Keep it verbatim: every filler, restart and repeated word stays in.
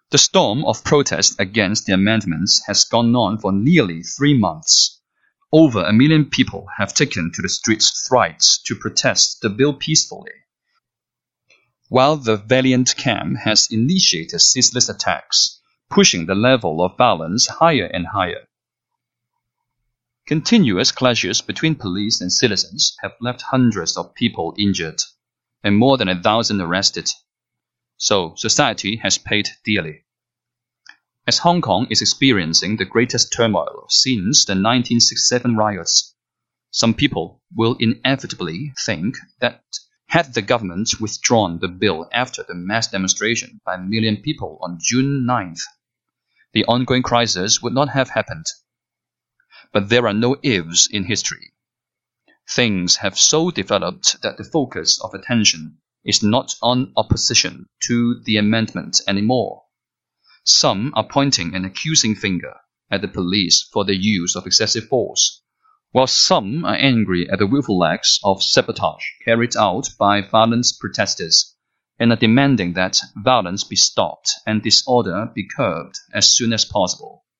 The storm of protest against the amendments has gone on for nearly three months. Over a million people have taken to the streets thrice to protest the bill peacefully, while the valiant camp has initiated ceaseless attacks, pushing the level of violence higher and higher. Continuous clashes between police and citizens have left hundreds of people injured and more than a thousand arrested. So society has paid dearly. As Hong Kong is experiencing the greatest turmoil since the nineteen sixty-seven riots, some people will inevitably think that had the government withdrawn the bill after the mass demonstration by a million people on June ninth, the ongoing crisis would not have happened. But there are no ifs in history. Things have so developed that the focus of attention is not on opposition to the amendment anymore. Some are pointing an accusing finger at the police for the use of excessive force, while some are angry at the willful acts of sabotage carried out by violent protesters and are demanding that violence be stopped and disorder be curbed as soon as possible.